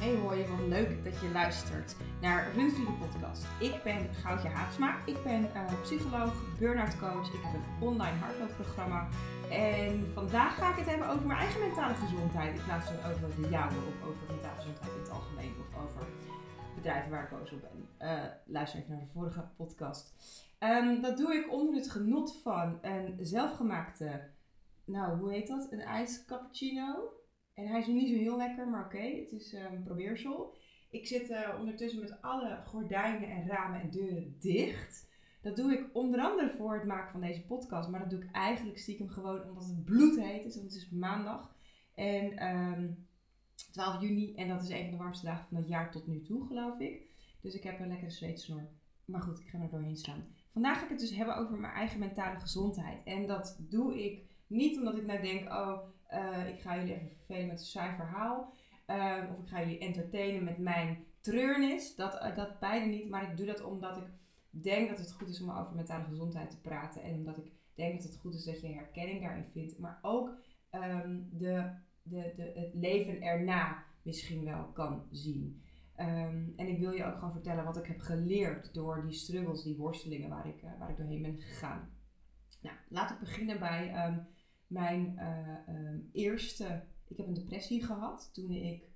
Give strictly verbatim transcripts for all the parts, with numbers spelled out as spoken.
Hey hoi, wat leuk dat je luistert naar Runvliegen podcast. Ik ben Goudje Haatsma, ik ben uh, psycholoog, burn-out coach, ik heb een online hardloopprogramma. En vandaag ga ik het hebben over mijn eigen mentale gezondheid in plaats van over de jouwe of over mentale gezondheid in het algemeen of over bedrijven waar ik boos op ben. Uh, luister even naar de vorige podcast. Um, dat doe ik onder het genot van een zelfgemaakte, nou hoe heet dat, een ijs cappuccino. En hij is nog niet zo heel lekker, maar oké, okay, het is een um, probeersel. Ik zit uh, ondertussen met alle gordijnen en ramen en deuren dicht. Dat doe ik onder andere voor het maken van deze podcast. Maar dat doe ik eigenlijk stiekem gewoon omdat het bloedheet is. Want het is maandag en um, twaalf juni. En dat is een van de warmste dagen van het jaar tot nu toe, geloof ik. Dus ik heb een lekkere zweetsnor. Maar goed, ik ga er doorheen slaan. Vandaag ga ik het dus hebben over mijn eigen mentale gezondheid. En dat doe ik niet omdat ik nou denk, oh... Uh, ik ga jullie even vervelen met een saai verhaal. Uh, of ik ga jullie entertainen met mijn treurnis. Dat, uh, dat beide niet. Maar ik doe dat omdat ik denk dat het goed is om over mentale gezondheid te praten. En omdat ik denk dat het goed is dat je herkenning daarin vindt. Maar ook um, de, de, de, het leven erna misschien wel kan zien. Um, en ik wil je ook gewoon vertellen wat ik heb geleerd door die struggles, die worstelingen waar ik, uh, waar ik doorheen ben gegaan. Nou, laat ik beginnen bij... Um, Mijn uh, um, eerste, ik heb een depressie gehad toen ik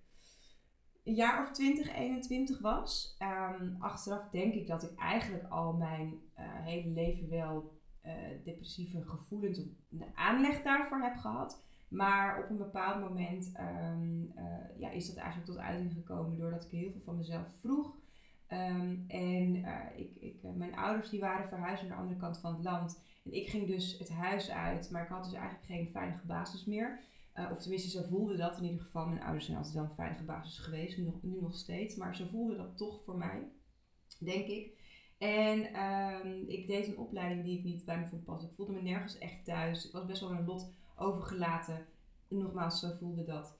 een jaar of twintig, eenentwintig was. Um, achteraf denk ik dat ik eigenlijk al mijn uh, hele leven wel uh, depressieve gevoelens of een aanleg daarvoor heb gehad. Maar op een bepaald moment um, uh, ja, is dat eigenlijk tot uiting gekomen doordat ik heel veel van mezelf vroeg. Um, en uh, ik, ik, uh, mijn ouders die waren verhuisd naar de andere kant van het land. En ik ging dus het huis uit, maar ik had dus eigenlijk geen veilige basis meer. Uh, of tenminste, zo voelde dat in ieder geval. Mijn ouders zijn altijd wel een veilige basis geweest, nu nog, nu nog steeds. Maar zo voelde dat toch voor mij, denk ik. En um, ik deed een opleiding die ik niet bij me vond passen. Ik voelde me nergens echt thuis. Ik was best wel een lot overgelaten. Nogmaals, zo voelde dat.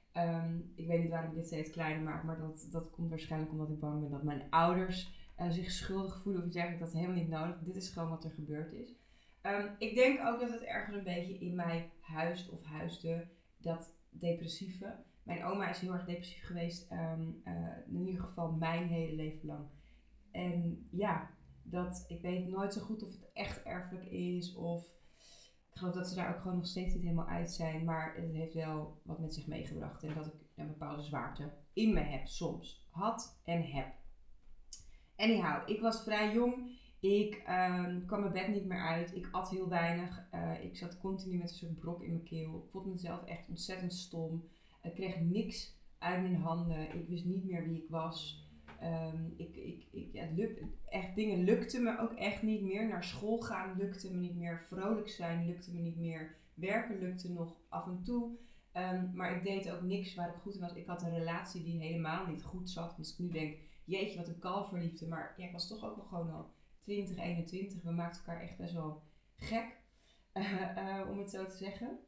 Um, ik weet niet waarom ik dit steeds kleiner maak, maar dat, dat komt waarschijnlijk omdat ik bang ben dat mijn ouders uh, zich schuldig voelen of iets dergelijks. Dat is helemaal niet nodig. Dit is gewoon wat er gebeurd is. Um, ik denk ook dat het ergens een beetje in mij huist of huisde, dat depressieve. Mijn oma is heel erg depressief geweest, um, uh, in ieder geval mijn hele leven lang. En ja, dat, ik weet nooit zo goed of het echt erfelijk is of... Ik geloof dat ze daar ook gewoon nog steeds niet helemaal uit zijn. Maar het heeft wel wat met zich meegebracht. En dat ik een bepaalde zwaarte in me heb soms. Had en heb. Anyhow, ik was vrij jong. Ik um, kwam mijn bed niet meer uit. Ik at heel weinig. Uh, ik zat continu met een soort brok in mijn keel. Ik vond mezelf echt ontzettend stom. Ik kreeg niks uit mijn handen. Ik wist niet meer wie ik was. Um, ik, ik, ik, ja, luk, echt dingen lukten me ook echt niet meer. Naar school gaan lukte me niet meer. Vrolijk zijn lukte me niet meer. Werken lukte nog af en toe. Um, maar ik deed ook niks waar ik goed in was. Ik had een relatie die helemaal niet goed zat. Dus ik nu denk, jeetje wat een kalverliefde. Maar ja, ik was toch ook nog gewoon al twintig, eenentwintig. We maakten elkaar echt best wel gek. Uh, uh, om het zo te zeggen.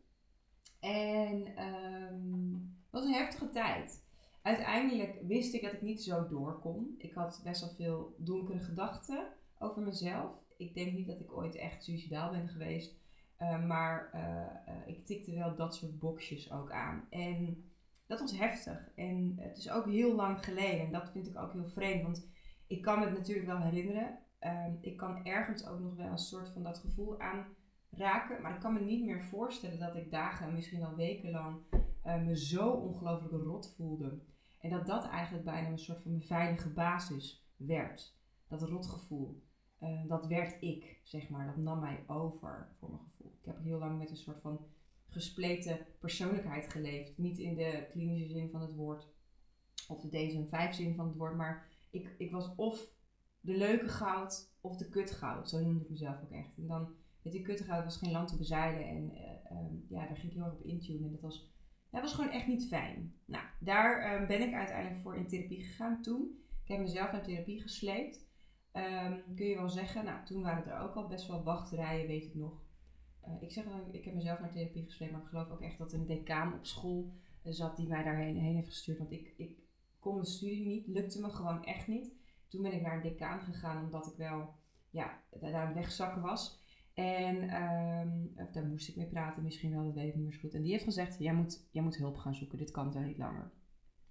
En um, het was een heftige tijd. Uiteindelijk wist ik dat ik niet zo door kon. Ik had best wel veel donkere gedachten over mezelf. Ik denk niet dat ik ooit echt suïcidaal ben geweest. Uh, maar uh, uh, ik tikte wel dat soort boxjes ook aan. En dat was heftig. En het is ook heel lang geleden. En dat vind ik ook heel vreemd. Want ik kan me het natuurlijk wel herinneren. Uh, ik kan ergens ook nog wel een soort van dat gevoel aanraken. Maar ik kan me niet meer voorstellen dat ik dagen, misschien wel weken lang... Uh, me zo ongelooflijk rot voelde. En dat dat eigenlijk bijna een soort van mijn veilige basis werd. Dat rotgevoel. Uh, dat werd ik, zeg maar. Dat nam mij over voor mijn gevoel. Ik heb heel lang met een soort van gespleten persoonlijkheid geleefd. Niet in de klinische zin van het woord. Of de D S M vijf zin van het woord. Maar ik, ik was of de leuke goud of de kutgoud. Zo noemde ik mezelf ook echt. En dan, met die kutgoud was geen land te bezeilen. En uh, um, ja, daar ging ik heel erg op intunen. En dat was... Dat was gewoon echt niet fijn. Nou, daar um, ben ik uiteindelijk voor in therapie gegaan toen. Ik heb mezelf naar therapie gesleept. Um, kun je wel zeggen, nou toen waren er ook al best wel wachtrijen, weet ik nog. Uh, ik zeg wel, ik heb mezelf naar therapie gesleept, maar ik geloof ook echt dat een decaan op school uh, zat die mij daarheen heen heeft gestuurd. Want ik, ik kon mijn studie niet, lukte me gewoon echt niet. Toen ben ik naar een decaan gegaan omdat ik wel, ja, daar aan het wegzakken was. En um, daar moest ik mee praten, misschien wel, dat weet ik niet meer zo goed. En die heeft gezegd, jij moet, jij moet hulp gaan zoeken, dit kan zo niet langer.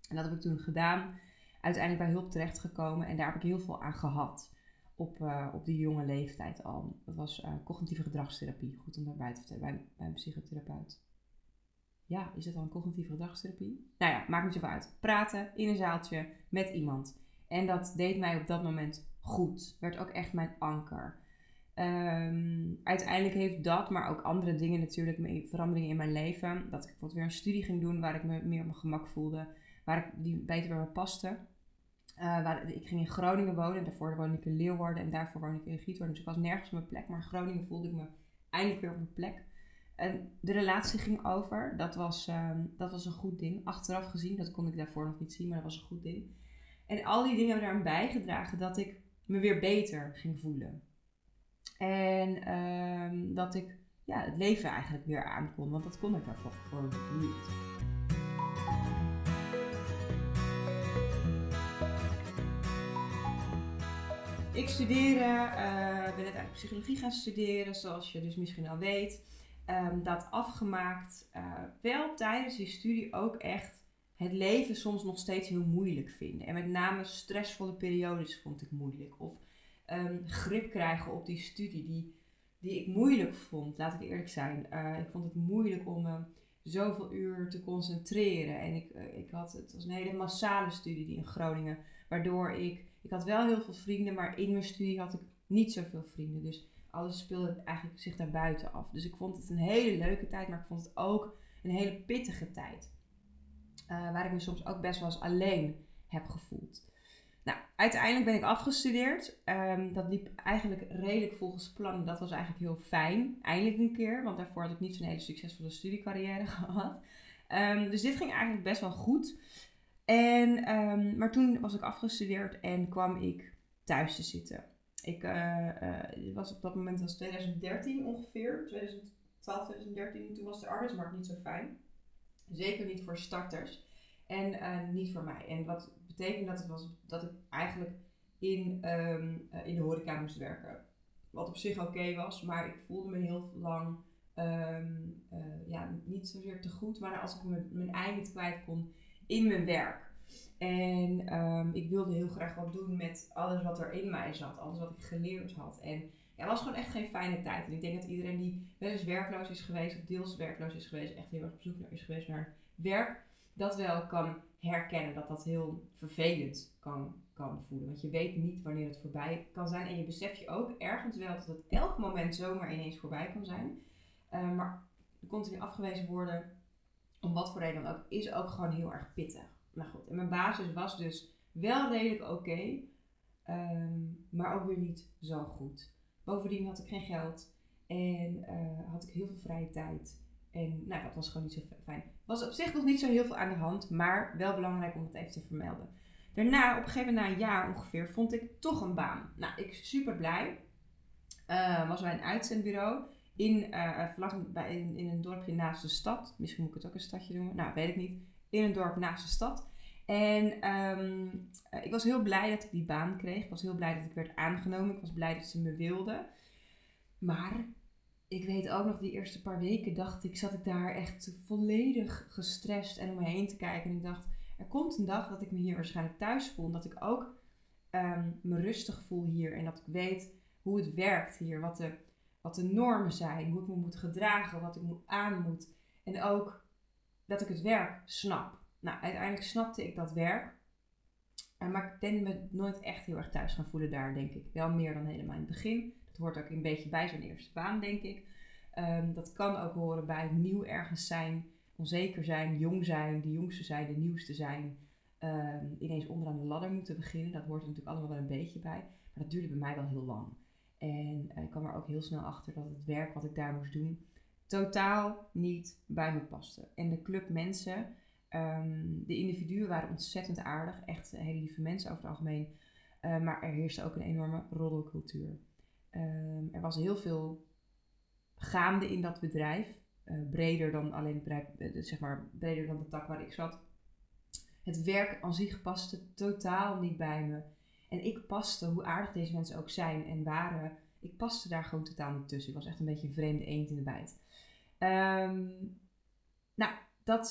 En dat heb ik toen gedaan. Uiteindelijk bij hulp terechtgekomen. En daar heb ik heel veel aan gehad. Op, uh, op die jonge leeftijd al. Dat was uh, cognitieve gedragstherapie. Goed om daarbij te vertellen. Bij, bij een psychotherapeut. Ja, is het dan cognitieve gedragstherapie? Nou ja, maakt niet zoveel uit. Praten in een zaaltje met iemand. En dat deed mij op dat moment goed. Werd ook echt mijn anker. Um, uiteindelijk heeft dat, maar ook andere dingen natuurlijk, veranderingen in mijn leven. Dat ik bijvoorbeeld weer een studie ging doen waar ik me meer op mijn gemak voelde. Waar ik die beter bij me paste. Uh, waar, ik ging in Groningen wonen. Daarvoor woonde ik in Leeuwarden en daarvoor woonde ik in Giethoorn. Dus ik was nergens op mijn plek. Maar in Groningen voelde ik me eindelijk weer op mijn plek. En de relatie ging over. Dat was, um, dat was een goed ding. Achteraf gezien, dat kon ik daarvoor nog niet zien, maar dat was een goed ding. En al die dingen hebben eraan bijgedragen dat ik me weer beter ging voelen. En um, dat ik ja, het leven eigenlijk weer aankon. Want dat kon ik daarvoor gewoon niet. Ik studeerde, uh, ben uiteindelijk psychologie gaan studeren, zoals je dus misschien al weet. Um, dat afgemaakt, uh, wel tijdens die studie ook echt het leven soms nog steeds heel moeilijk vinden. En met name stressvolle periodes vond ik moeilijk. Of um, grip krijgen op die studie die, die ik moeilijk vond, laat ik eerlijk zijn. Uh, ik vond het moeilijk om me zoveel uur te concentreren. En ik, uh, ik had, het was een hele massale studie die in Groningen, waardoor ik, ik had wel heel veel vrienden, maar in mijn studie had ik niet zoveel vrienden. Dus alles speelde eigenlijk zich daar buiten af. Dus ik vond het een hele leuke tijd, maar ik vond het ook een hele pittige tijd. Uh, waar ik me soms ook best wel eens alleen heb gevoeld. Nou, uiteindelijk ben ik afgestudeerd. Um, dat liep eigenlijk redelijk volgens plan. Dat was eigenlijk heel fijn. Eindelijk een keer, want daarvoor had ik niet zo'n hele succesvolle studiecarrière gehad. Um, dus dit ging eigenlijk best wel goed. En, um, maar toen was ik afgestudeerd en kwam ik thuis te zitten. Ik uh, uh, was op dat moment was twintig dertien ongeveer, twintig twaalf, twintig dertien. Toen was de arbeidsmarkt niet zo fijn. Zeker niet voor starters. En uh, niet voor mij. En wat betekende dat het was dat ik eigenlijk in, um, uh, in de horeca moest werken. Wat op zich oké okay was, maar ik voelde me heel lang um, uh, ja, niet zozeer te goed. Maar als ik me, mijn ei niet kwijt kon in mijn werk. En um, ik wilde heel graag wat doen met alles wat er in mij zat. Alles wat ik geleerd had. En ja, het was gewoon echt geen fijne tijd. En ik denk dat iedereen die wel eens werkloos is geweest of deels werkloos is geweest, echt heel erg op zoek naar is geweest naar werk, dat wel kan herkennen. Dat dat heel vervelend kan, kan voelen. Want je weet niet wanneer het voorbij kan zijn. En je beseft je ook ergens wel dat het elk moment zomaar ineens voorbij kan zijn. Uh, maar continu afgewezen worden, om wat voor reden dan ook, is ook gewoon heel erg pittig. Nou goed, en mijn basis was dus wel redelijk oké, okay, um, maar ook weer niet zo goed. Bovendien had ik geen geld en uh, had ik heel veel vrije tijd. En nou, dat was gewoon niet zo fijn. Er was op zich nog niet zo heel veel aan de hand, maar wel belangrijk om het even te vermelden. Daarna, op een gegeven moment na een jaar ongeveer, vond ik toch een baan. Nou, ik super blij. Uh, was bij een uitzendbureau in, uh, vlak bij, in, in een dorpje naast de stad. Misschien moet ik het ook een stadje noemen. Nou, weet ik niet. In een dorp naast de stad. En um, uh, ik was heel blij dat ik die baan kreeg. Ik was heel blij dat ik werd aangenomen. Ik was blij dat ze me wilden. Maar ik weet ook nog, die eerste paar weken dacht ik, zat ik daar echt volledig gestrest en om me heen te kijken. En ik dacht, er komt een dag dat ik me hier waarschijnlijk thuis voel. En dat ik ook um, me rustig voel hier. En dat ik weet hoe het werkt hier. Wat de, wat de normen zijn. Hoe ik me moet gedragen. Wat ik aan moet. En ook dat ik het werk snap. Nou, uiteindelijk snapte ik dat werk. Maar ik ben me nooit echt heel erg thuis gaan voelen daar, denk ik. Wel meer dan helemaal in het begin. Dat hoort ook een beetje bij zo'n eerste baan, denk ik. Um, dat kan ook horen bij nieuw ergens zijn, onzeker zijn, jong zijn, de jongste zijn, de nieuwste zijn. Um, ineens onderaan de ladder moeten beginnen. Dat hoort er natuurlijk allemaal wel een beetje bij. Maar dat duurde bij mij wel heel lang. En uh, ik kwam er ook heel snel achter dat het werk wat ik daar moest doen totaal niet bij me paste. En de club mensen, um, de individuen waren ontzettend aardig. Echt hele lieve mensen over het algemeen. Uh, maar er heerste ook een enorme roddelcultuur. Um, er was heel veel gaande in dat bedrijf. Uh, breder dan alleen het bedrijf, uh, zeg maar breder dan de tak waar ik zat. Het werk aan zich paste totaal niet bij me. En ik paste, hoe aardig deze mensen ook zijn en waren, ik paste daar gewoon totaal niet tussen. Ik was echt een beetje een vreemde eend in de bijt. Um, nou, dat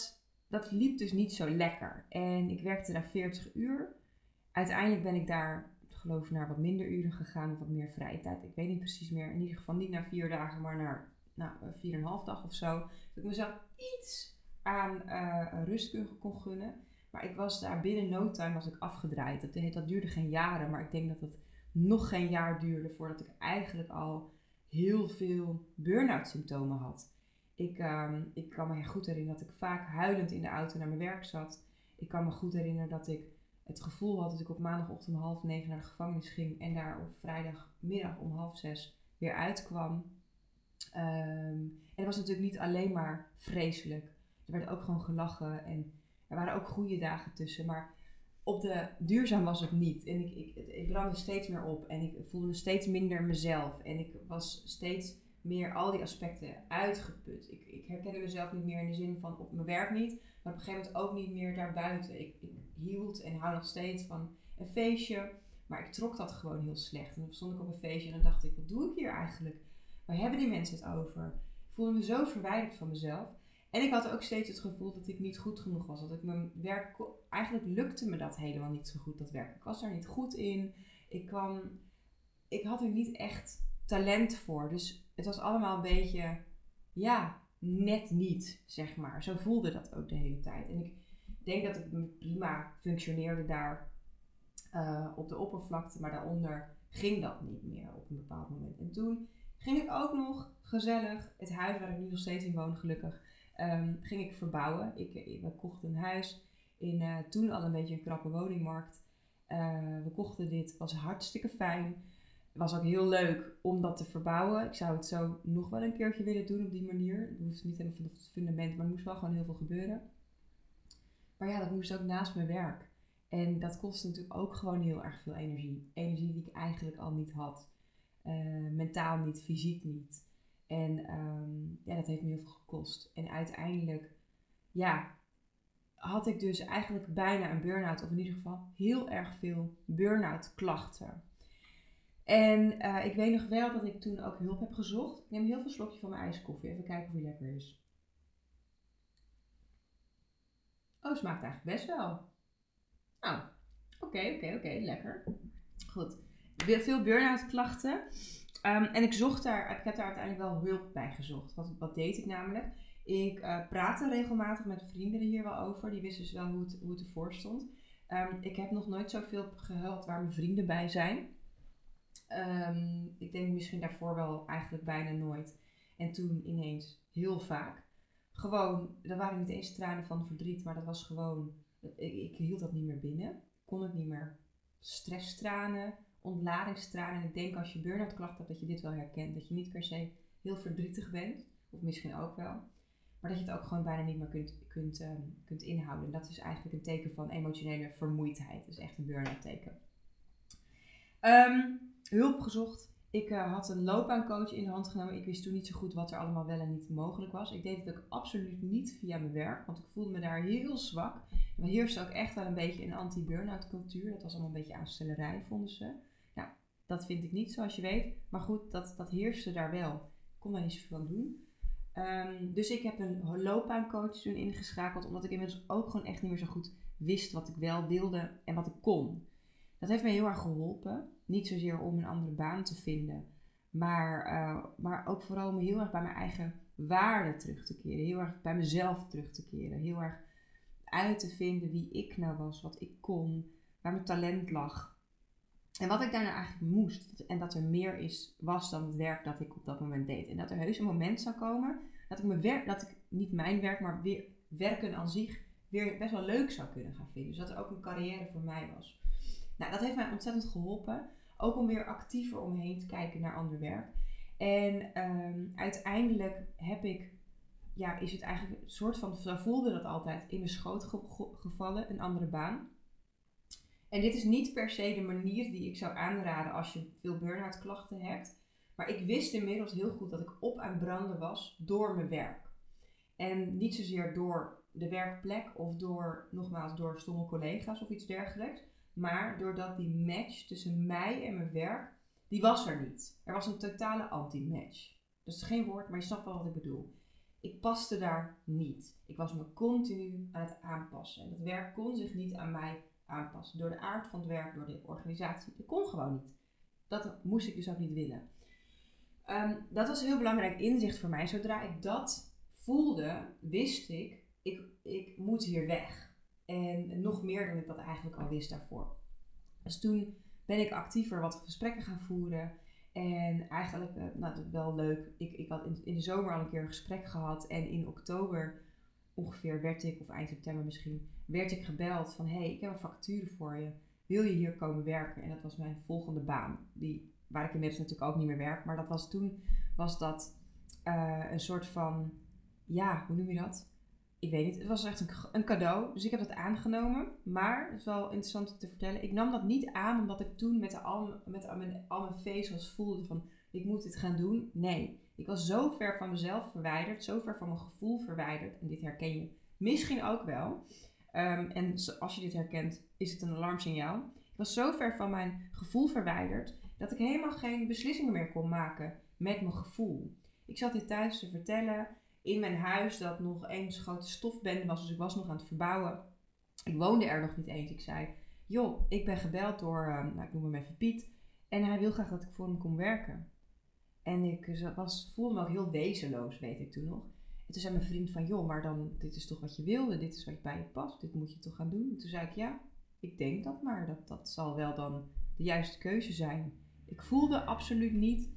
dat liep dus niet zo lekker. En ik werkte daar veertig uur. Uiteindelijk ben ik daar, geloof ik, naar wat minder uren gegaan. Of wat meer vrije tijd. Ik weet niet precies meer. In ieder geval niet naar vier dagen, maar naar nou, vier en een half dag of zo. Dat ik mezelf iets aan uh, rust kon gunnen. Maar ik was daar binnen no time was ik afgedraaid. Dat, dat duurde geen jaren, maar ik denk dat het nog geen jaar duurde voordat ik eigenlijk al heel veel burn-out symptomen had. Ik, um, ik kan me goed herinneren dat ik vaak huilend in de auto naar mijn werk zat. Ik kan me goed herinneren dat ik het gevoel had dat ik op maandagochtend om half negen naar de gevangenis ging en daar op vrijdagmiddag om half zes weer uitkwam. Um, en het was natuurlijk niet alleen maar vreselijk. Er werd ook gewoon gelachen en er waren ook goede dagen tussen, maar op de duurzaam was het niet. En ik, ik, ik brandde steeds meer op en ik voelde me steeds minder mezelf. En ik was steeds meer al die aspecten uitgeput. Ik, ik herkende mezelf niet meer in de zin van op mijn werk niet, maar op een gegeven moment ook niet meer daarbuiten. Ik, ik hield en hou nog steeds van een feestje, maar ik trok dat gewoon heel slecht. En dan stond ik op een feestje en dan dacht ik, wat doe ik hier eigenlijk? Waar hebben die mensen het over? Ik voelde me zo verwijderd van mezelf. En ik had ook steeds het gevoel dat ik niet goed genoeg was. Dat ik mijn werk, eigenlijk lukte me dat helemaal niet zo goed, dat werk. Ik was daar niet goed in. Ik kwam, ik had er niet echt talent voor. Dus het was allemaal een beetje, ja, net niet, zeg maar. Zo voelde dat ook de hele tijd. En ik denk dat ik prima functioneerde daar uh, op de oppervlakte. Maar daaronder ging dat niet meer op een bepaald moment. En toen ging ik ook nog gezellig, het huis waar ik nu nog steeds in woon, gelukkig, um, ging ik verbouwen. Ik, ik, we kochten een huis in uh, toen al een beetje een krappe woningmarkt. Uh, we kochten dit, het was hartstikke fijn. Het was ook heel leuk om dat te verbouwen. Ik zou het zo nog wel een keertje willen doen op die manier. Het hoeft niet helemaal van het fundament, maar er moest wel gewoon heel veel gebeuren. Maar ja, dat moest ook naast mijn werk. En dat kostte natuurlijk ook gewoon heel erg veel energie. Energie die ik eigenlijk al niet had. Uh, mentaal niet, fysiek niet. En um, ja, dat heeft me heel veel gekost. En uiteindelijk, ja, had ik dus eigenlijk bijna een burn-out. Of in ieder geval heel erg veel burn-out klachten. En uh, ik weet nog wel dat ik toen ook hulp heb gezocht. Ik neem heel veel slokje van mijn ijskoffie. Even kijken of die lekker is. Oh, smaakt eigenlijk best wel. Nou, oké, okay, oké, okay, oké, okay, lekker. Goed. Veel burn-out klachten. Um, en ik zocht daar, ik heb daar uiteindelijk wel hulp bij gezocht. Wat, wat deed ik namelijk? Ik uh, praatte regelmatig met vrienden hier wel over. Die wisten dus wel hoe het, hoe het ervoor stond. Um, ik heb nog nooit zoveel gehuild waar mijn vrienden bij zijn. Um, ik denk misschien daarvoor wel eigenlijk bijna nooit. En toen ineens heel vaak. Gewoon, dat waren niet eens tranen van verdriet, maar dat was gewoon, ik, ik hield dat niet meer binnen. Ik kon het niet meer. Stresstranen, ontladingstranen. En ik denk als je burn-out klachten hebt dat je dit wel herkent. Dat je niet per se heel verdrietig bent, of misschien ook wel. Maar dat je het ook gewoon bijna niet meer kunt, kunt, um, kunt inhouden. En dat is eigenlijk een teken van emotionele vermoeidheid. Dat is echt een burn-out teken. Um, hulp gezocht. Ik uh, had een loopbaancoach in de hand genomen. Ik wist toen niet zo goed wat er allemaal wel en niet mogelijk was. Ik deed het ook absoluut niet via mijn werk, want ik voelde me daar heel zwak. Er heerste ook echt wel een beetje een anti-burn-out cultuur. Dat was allemaal een beetje aanstellerij, vonden ze. Nou, dat vind ik niet, zoals je weet. Maar goed, dat, dat heerste daar wel. Ik kon daar niet zoveel aan doen. Um, dus ik heb een loopbaancoach toen ingeschakeld, omdat ik inmiddels ook gewoon echt niet meer zo goed wist wat ik wel wilde en wat ik kon. Dat heeft me heel erg geholpen. Niet zozeer om een andere baan te vinden, maar, uh, maar ook vooral om heel erg bij mijn eigen waarden terug te keren. Heel erg bij mezelf terug te keren. Heel erg uit te vinden wie ik nou was, wat ik kon, waar mijn talent lag. En wat ik daarna eigenlijk moest. En dat er meer is, was dan het werk dat ik op dat moment deed. En dat er heus een moment zou komen dat ik mijn werk, dat ik niet mijn werk, maar weer werken aan zich weer best wel leuk zou kunnen gaan vinden. Dus dat er ook een carrière voor mij was. Nou, dat heeft mij ontzettend geholpen. Ook om weer actiever om me heen te kijken naar ander werk. En um, uiteindelijk heb ik, ja, is het eigenlijk een soort van, zo voelde dat altijd, in mijn schoot ge- gevallen, een andere baan. En dit is niet per se de manier die ik zou aanraden als je veel burn-out klachten hebt. Maar ik wist inmiddels heel goed dat ik op aan branden was door mijn werk. En niet zozeer door de werkplek of door, nogmaals, door stomme collega's of iets dergelijks. Maar doordat die match tussen mij en mijn werk, die was er niet. Er was een totale anti-match. Dat is geen woord, maar je snapt wel wat ik bedoel. ik paste daar niet. Ik was me continu aan het aanpassen. En dat werk kon zich niet aan mij aanpassen. Door de aard van het werk, door de organisatie. Dat kon gewoon niet. Dat moest ik dus ook niet willen. Um, dat was een heel belangrijk inzicht voor mij. Zodra ik dat voelde, wist ik, ik, ik moet hier weg. En nog meer dan ik dat eigenlijk al wist daarvoor. Dus toen ben ik actiever wat gesprekken gaan voeren. En eigenlijk, uh, nou dat is wel leuk, ik, ik had in, in de zomer al een keer een gesprek gehad. En in oktober ongeveer werd ik, of eind september misschien, werd ik gebeld van... Hé, hey, ik heb een vacature voor je. Wil je hier komen werken? En dat was mijn volgende baan. Die, waar ik inmiddels natuurlijk ook niet meer werk. Maar dat was toen, was dat uh, een soort van, ja, hoe noem je dat? Ik weet niet, het was echt een, een cadeau. Dus ik heb dat aangenomen. Maar, dat is wel interessant te vertellen. Ik nam dat niet aan omdat ik toen met, de al, met al, mijn, al mijn vezels voelde van... Ik moet dit gaan doen. Nee, ik was zo ver van mezelf verwijderd. Zo ver van mijn gevoel verwijderd. En dit herken je misschien ook wel. Um, en als je dit herkent, is het een alarmsignaal. Ik was zo ver van mijn gevoel verwijderd... dat ik helemaal geen beslissingen meer kon maken met mijn gevoel. Ik zat dit thuis te vertellen... in mijn huis dat nog eens grote stofbende was. Dus ik was nog aan het verbouwen. Ik woonde er nog niet eens. Ik zei, joh, ik ben gebeld door, uh, nou ik noem hem even Piet. En hij wil graag dat ik voor hem kom werken. En ik was, voelde me ook heel wezenloos, weet ik toen nog. En toen zei mijn vriend van, joh, maar dan, dit is toch wat je wilde. Dit is wat bij je past. Dit moet je toch gaan doen. En toen zei ik, ja, ik denk dat maar. Dat, dat zal wel dan de juiste keuze zijn. Ik voelde absoluut niet...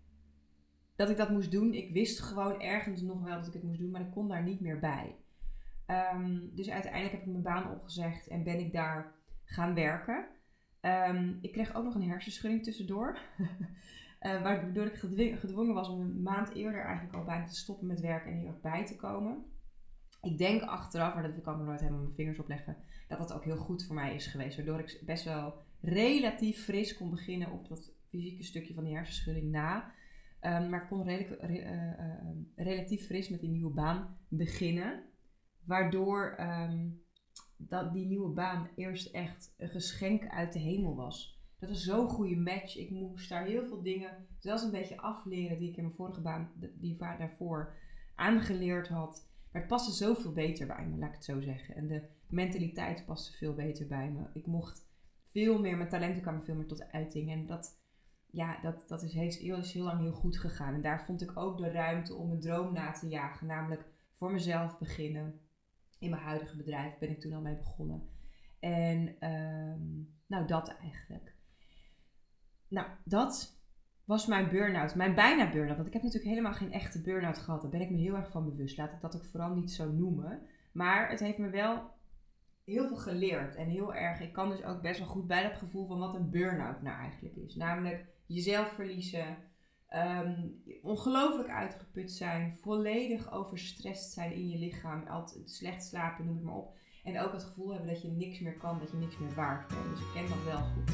dat ik dat moest doen. Ik wist gewoon ergens nog wel dat ik het moest doen, maar ik kon daar niet meer bij. Um, dus uiteindelijk heb ik mijn baan opgezegd en ben ik daar gaan werken. Um, ik kreeg ook nog een hersenschudding tussendoor. uh, waardoor ik gedwing, gedwongen was om een maand eerder eigenlijk al bijna te stoppen met werken en hier ook bij te komen. Ik denk achteraf, maar dat kan ik nog nooit helemaal mijn vingers opleggen, dat dat ook heel goed voor mij is geweest. Waardoor ik best wel relatief fris kon beginnen op dat fysieke stukje van die hersenschudding na. Um, maar ik kon redelijk, re, uh, uh, relatief fris met die nieuwe baan beginnen. Waardoor um, dat die nieuwe baan eerst echt een geschenk uit de hemel was. Dat was zo'n goede match. Ik moest daar heel veel dingen, zelfs een beetje afleren die ik in mijn vorige baan, die daarvoor aangeleerd had. Maar het paste zoveel beter bij me, laat ik het zo zeggen. En de mentaliteit paste veel beter bij me. Ik mocht veel meer, mijn talenten kwamen veel meer tot uiting. En dat... Ja, dat, dat is, heel, is heel lang heel goed gegaan. En daar vond ik ook de ruimte om een droom na te jagen. Namelijk voor mezelf beginnen. In mijn huidige bedrijf ben ik toen al mee begonnen. En um, nou, dat eigenlijk. Nou, dat was mijn burn-out. Mijn bijna burn-out. Want ik heb natuurlijk helemaal geen echte burn-out gehad. Daar ben ik me heel erg van bewust. Laat ik dat ook vooral niet zo noemen. Maar het heeft me wel heel veel geleerd. En heel erg, ik kan dus ook best wel goed bij dat gevoel van wat een burn-out nou eigenlijk is. Namelijk jezelf verliezen, um, ongelooflijk uitgeput zijn, volledig overstrest zijn in je lichaam, altijd slecht slapen, noem het maar op. En ook het gevoel hebben dat je niks meer kan, dat je niks meer waard bent. Dus ik ken dat wel goed.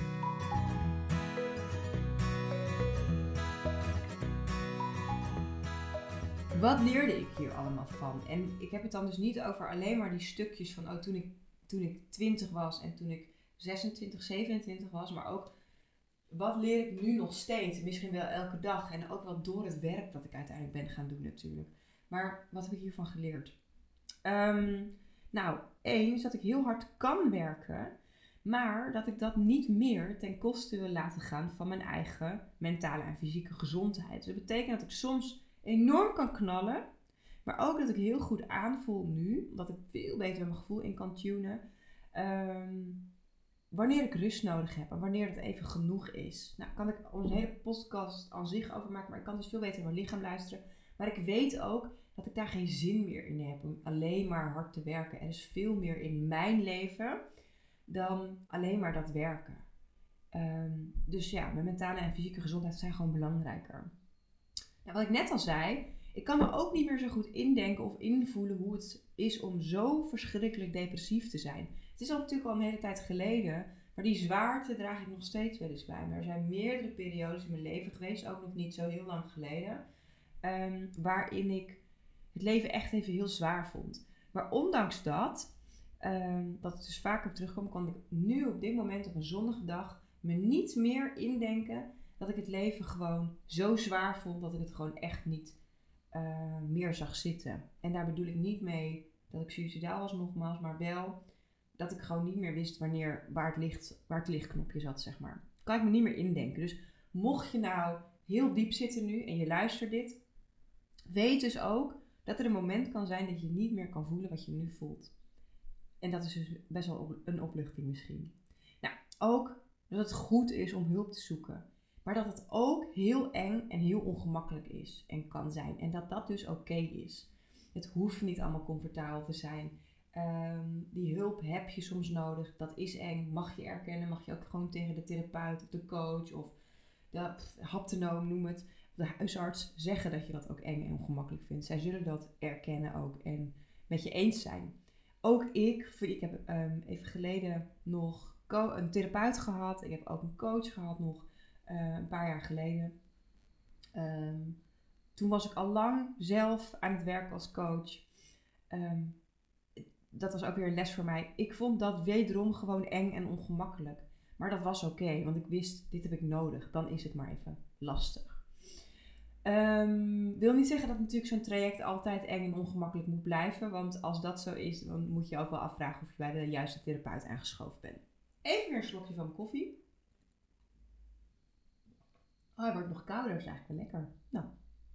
Wat leerde ik hier allemaal van? En ik heb het dan dus niet over alleen maar die stukjes van oh, toen ik, toen ik twintig was en toen ik zesentwintig, zevenentwintig was, maar ook wat leer ik nu nog steeds? Misschien wel elke dag en ook wel door het werk dat ik uiteindelijk ben gaan doen natuurlijk. Maar wat heb ik hiervan geleerd? Um, nou, één is dat ik heel hard kan werken, maar dat ik dat niet meer ten koste wil laten gaan van mijn eigen mentale en fysieke gezondheid. Dus dat betekent dat ik soms enorm kan knallen, maar ook dat ik heel goed aanvoel nu, dat ik veel beter mijn gevoel in kan tunen. Um, Wanneer ik rust nodig heb en wanneer het even genoeg is. Nou, kan ik onze hele podcast aan zich over maken, maar ik kan dus veel beter naar mijn lichaam luisteren. Maar ik weet ook dat ik daar geen zin meer in heb om alleen maar hard te werken. Er is veel meer in mijn leven dan alleen maar dat werken. Um, dus ja, mijn mentale en fysieke gezondheid zijn gewoon belangrijker. Nou, wat ik net al zei, ik kan me ook niet meer zo goed indenken of invoelen hoe het is om zo verschrikkelijk depressief te zijn. Het is al natuurlijk al een hele tijd geleden, maar die zwaarte draag ik nog steeds wel eens bij me. Er zijn meerdere periodes in mijn leven geweest, ook nog niet zo heel lang geleden, um, waarin ik het leven echt even heel zwaar vond. Maar ondanks dat, um, dat het dus vaker terugkwam, kan ik nu op dit moment op een zonnige dag me niet meer indenken dat ik het leven gewoon zo zwaar vond dat ik het gewoon echt niet uh, meer zag zitten. En daar bedoel ik niet mee dat ik suïcidaal was nogmaals, maar wel dat ik gewoon niet meer wist wanneer, waar het, licht, waar het lichtknopje zat, zeg maar. Kan ik me niet meer indenken. Dus mocht je nou heel diep zitten nu en je luistert dit, weet dus ook dat er een moment kan zijn dat je niet meer kan voelen wat je nu voelt. En dat is dus best wel een opluchting misschien. Nou, ook dat het goed is om hulp te zoeken. Maar dat het ook heel eng en heel ongemakkelijk is en kan zijn. En dat dat dus oké is. Het hoeft niet allemaal comfortabel te zijn. Um, die hulp heb je soms nodig. Dat is eng. Mag je erkennen. Mag je ook gewoon tegen de therapeut of de coach of de haptonoom, noem het. De huisarts zeggen dat je dat ook eng en ongemakkelijk vindt. Zij zullen dat erkennen ook en met je eens zijn. Ook ik, ik heb um, even geleden nog een therapeut gehad. Ik heb ook een coach gehad nog uh, een paar jaar geleden. Um, toen was ik al lang zelf aan het werk als coach. Um, dat was ook weer een les voor mij. Ik vond dat wederom gewoon eng en ongemakkelijk. Maar dat was oké, okay, want ik wist, dit heb ik nodig. Dan is het maar even lastig. Um, wil niet zeggen dat natuurlijk zo'n traject altijd eng en ongemakkelijk moet blijven. Want als dat zo is, dan moet je ook wel afvragen of je bij de juiste therapeut aangeschoven bent. Even weer een slokje van mijn koffie. Oh, hij wordt nog kouder, is eigenlijk wel lekker. Nou.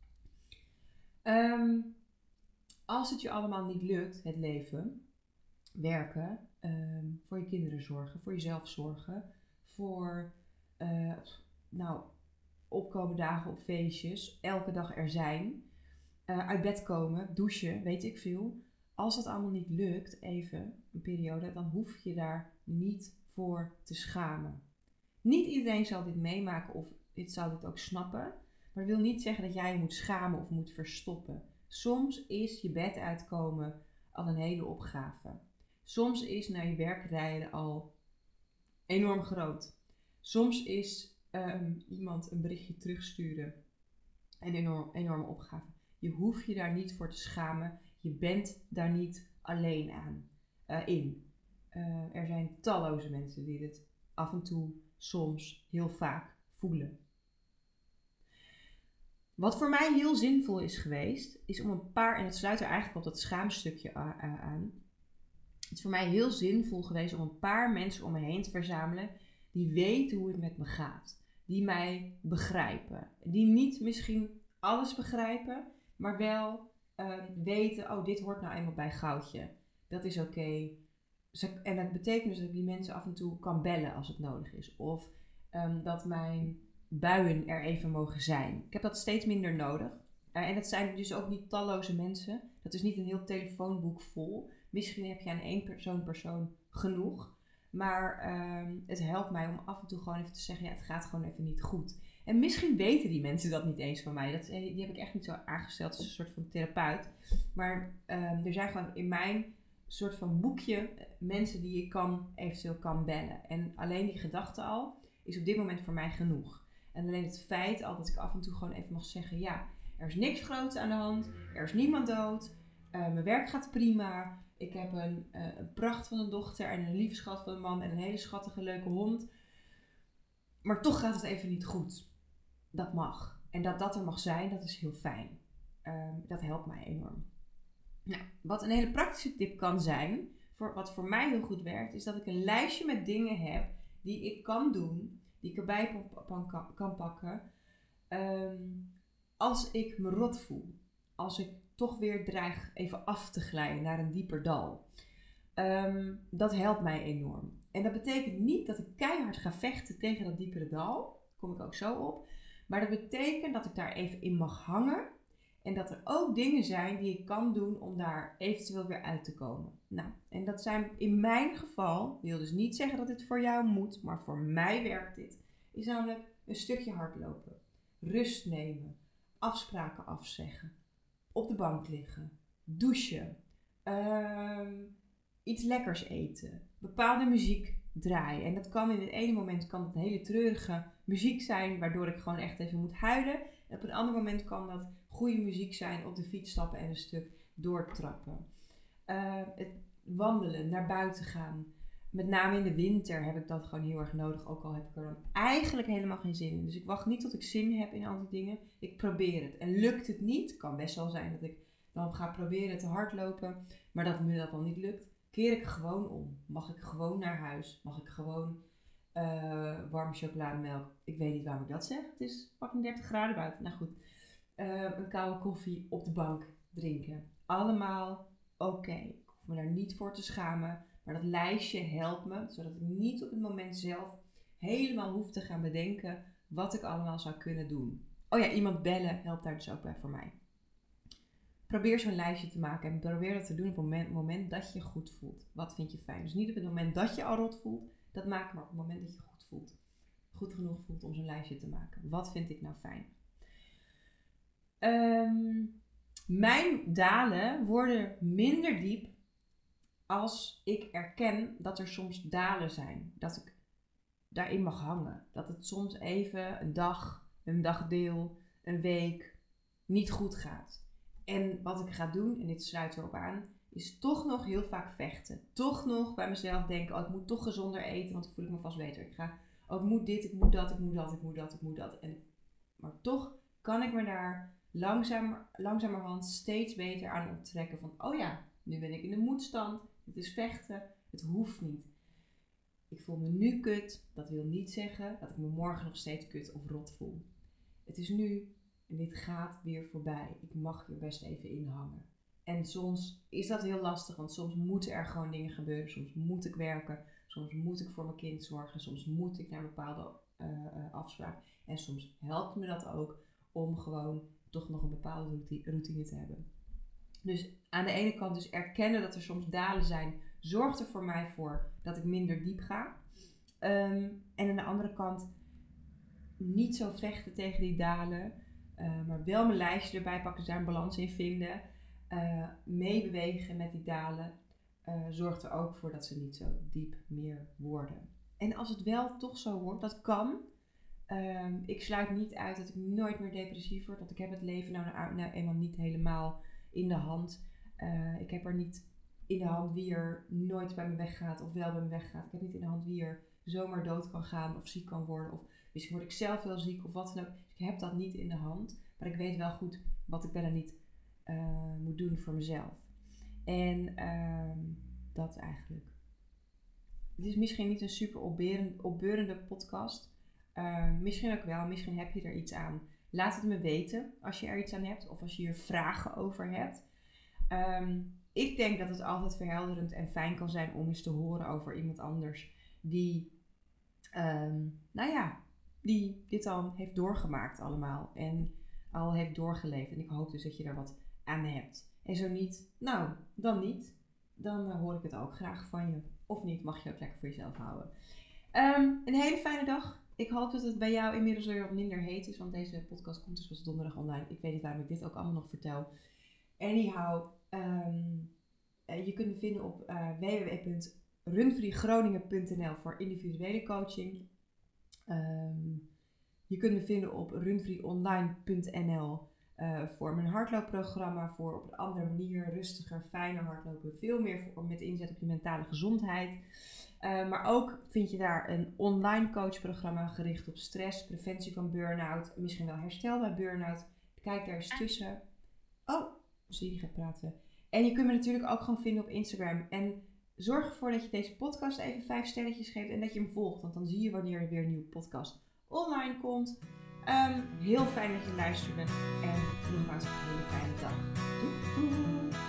Um, als het je allemaal niet lukt, het leven, werken, um, voor je kinderen zorgen, voor jezelf zorgen, voor uh, nou, opkomen dagen op feestjes, elke dag er zijn, uh, uit bed komen, douchen, weet ik veel. Als dat allemaal niet lukt, even een periode, dan hoef je daar niet voor te schamen. Niet iedereen zal dit meemaken of dit zal dit ook snappen, maar dat wil niet zeggen dat jij je moet schamen of moet verstoppen. Soms is je bed uitkomen al een hele opgave. Soms is naar je werk rijden al enorm groot. Soms is um, iemand een berichtje terugsturen een enorm, enorme opgave. Je hoeft je daar niet voor te schamen. Je bent daar niet alleen aan uh, in. Uh, er zijn talloze mensen die dit af en toe, soms, heel vaak voelen. Wat voor mij heel zinvol is geweest, is om een paar, en het sluit er eigenlijk op dat schaamstukje aan. Het is voor mij heel zinvol geweest om een paar mensen om me heen te verzamelen die weten hoe het met me gaat. Die mij begrijpen. Die niet misschien alles begrijpen, maar wel uh, weten, oh, dit hoort nou eenmaal bij Goudje. Dat is oké. Okay. En dat betekent dus dat ik die mensen af en toe kan bellen als het nodig is. Of um, dat mijn buien er even mogen zijn. Ik heb dat steeds minder nodig. Uh, en dat zijn dus ook niet talloze mensen. Dat is niet een heel telefoonboek vol. Misschien heb je aan één persoon persoon genoeg. Maar um, het helpt mij om af en toe gewoon even te zeggen, ja, het gaat gewoon even niet goed. En misschien weten die mensen dat niet eens van mij. Dat, die heb ik echt niet zo aangesteld als een soort van therapeut. Maar um, er zijn gewoon in mijn soort van boekje mensen die ik kan, eventueel kan bellen. En alleen die gedachte al is op dit moment voor mij genoeg. En alleen het feit al dat ik af en toe gewoon even mag zeggen, ja, er is niks groots aan de hand. Er is niemand dood. Uh, mijn werk gaat prima. Ik heb een, uh, een pracht van een dochter en een lieve schat van een man en een hele schattige leuke hond. Maar toch gaat het even niet goed. Dat mag. En dat dat er mag zijn, dat is heel fijn. Uh, dat helpt mij enorm. Nou, wat een hele praktische tip kan zijn, voor, wat voor mij heel goed werkt, is dat ik een lijstje met dingen heb die ik kan doen, die ik erbij kan, kan pakken, um, als ik me rot voel. Als ik toch weer dreig even af te glijden naar een dieper dal. Um, dat helpt mij enorm. En dat betekent niet dat ik keihard ga vechten tegen dat diepere dal. Daar kom ik ook zo op. Maar dat betekent dat ik daar even in mag hangen. En dat er ook dingen zijn die ik kan doen om daar eventueel weer uit te komen. Nou, en dat zijn in mijn geval, ik wil dus niet zeggen dat dit voor jou moet, maar voor mij werkt dit. Is namelijk een stukje hardlopen. Rust nemen. Afspraken afzeggen. Op de bank liggen. Douchen. Um, iets lekkers eten. Bepaalde muziek draaien. En dat kan in het ene moment kan het hele treurige muziek zijn, waardoor ik gewoon echt even moet huilen. En op een ander moment kan dat goede muziek zijn, op de fiets stappen en een stuk doortrappen. Uh, het wandelen, naar buiten gaan. met name in de winter heb ik dat gewoon heel erg nodig. Ook al heb ik er dan eigenlijk helemaal geen zin in. Dus ik wacht niet tot ik zin heb in al die dingen. Ik probeer het. En lukt het niet, kan best wel zijn dat ik dan ga proberen te hardlopen. Maar dat me dat dan niet lukt, keer ik gewoon om. Mag ik gewoon naar huis? Mag ik gewoon uh, warme chocolademelk? Ik weet niet waarom ik dat zeg. Het is fucking dertig graden buiten. Nou goed. Uh, een koude koffie op de bank drinken. Allemaal oké. Okay. Ik hoef me daar niet voor te schamen. Maar dat lijstje helpt me, zodat ik niet op het moment zelf helemaal hoef te gaan bedenken wat ik allemaal zou kunnen doen. Oh ja, iemand bellen helpt daar dus ook bij voor mij. Probeer zo'n lijstje te maken en probeer dat te doen op het moment, moment dat je je goed voelt. Wat vind je fijn? Dus niet op het moment dat je al rot voelt, dat maken, maar op het moment dat je goed voelt. Goed genoeg voelt om zo'n lijstje te maken. Wat vind ik nou fijn? Um, mijn dalen worden minder diep als ik erken dat er soms dalen zijn. Dat ik daarin mag hangen. Dat het soms even een dag, een dagdeel, een week niet goed gaat. En wat ik ga doen, en dit sluit erop aan, is toch nog heel vaak vechten. Toch nog bij mezelf denken, oh ik moet toch gezonder eten, want dan voel ik me vast beter. Ik ga, oh ik moet dit, ik moet dat, ik moet dat, ik moet dat, ik moet dat. En, maar toch kan ik me daar langzaam, langzamerhand steeds beter aan onttrekken van, oh ja, nu ben ik in de moedstand. Het is vechten. Het hoeft niet. Ik voel me nu kut. Dat wil niet zeggen dat ik me morgen nog steeds kut of rot voel. Het is nu en dit gaat weer voorbij. Ik mag hier best even inhangen. En soms is dat heel lastig, want soms moeten er gewoon dingen gebeuren. Soms moet ik werken. Soms moet ik voor mijn kind zorgen. Soms moet ik naar een bepaalde uh, uh, afspraak. En soms helpt me dat ook om gewoon toch nog een bepaalde routine te hebben. Dus aan de ene kant dus erkennen dat er soms dalen zijn, zorgt er voor mij voor dat ik minder diep ga. Um, en aan de andere kant niet zo vechten tegen die dalen, uh, maar wel mijn lijstje erbij pakken, daar een balans in vinden. Uh, meebewegen met die dalen uh, zorgt er ook voor dat ze niet zo diep meer worden. En als het wel toch zo wordt, dat kan. Um, ik sluit niet uit dat ik nooit meer depressief word, want ik heb het leven nou, nou, nou eenmaal niet helemaal in de hand. Uh, ik heb er niet in de hand wie er nooit bij me weggaat of wel bij me weggaat. Ik heb niet in de hand wie er zomaar dood kan gaan of ziek kan worden. Of misschien word ik zelf wel ziek of wat dan ook. Ik heb dat niet in de hand. Maar ik weet wel goed wat ik wel en niet uh, moet doen voor mezelf. En uh, dat eigenlijk. Het is misschien niet een super opbeurende, opbeurende podcast. Uh, misschien ook wel. Misschien heb je er iets aan. Laat het me weten als je er iets aan hebt of als je hier vragen over hebt. Um, ik denk dat het altijd verhelderend en fijn kan zijn om eens te horen over iemand anders die, um, nou ja, die dit al heeft doorgemaakt allemaal en al heeft doorgeleefd. En ik hoop dus dat je daar wat aan hebt. En zo niet, nou, dan niet. Dan uh, hoor ik het ook graag van je. Of niet, mag je ook lekker voor jezelf houden. Um, een hele fijne dag. Ik hoop dat het bij jou inmiddels weer wat minder heet is, want deze podcast komt dus pas donderdag online. Ik weet niet waarom ik dit ook allemaal nog vertel. Anyhow, um, je kunt me vinden op uh, w w w punt runfreegroningen punt n l voor individuele coaching. Um, je kunt me vinden op runfreeonline punt n l uh, voor mijn hardloopprogramma, voor op een andere manier rustiger, fijner hardlopen. Veel meer voor, met inzet op je mentale gezondheid. Uh, maar ook vind je daar een online coachprogramma gericht op stress, preventie van burn-out, misschien wel herstel bij burn-out. Kijk daar eens tussen. Oh, Siri gaat praten. En je kunt me natuurlijk ook gewoon vinden op Instagram. En zorg ervoor dat je deze podcast even vijf sterretjes geeft en dat je hem volgt. Want dan zie je wanneer er weer een nieuwe podcast online komt. Um, heel fijn dat je luisterde. En nogmaals een hele fijne dag. Doei doei!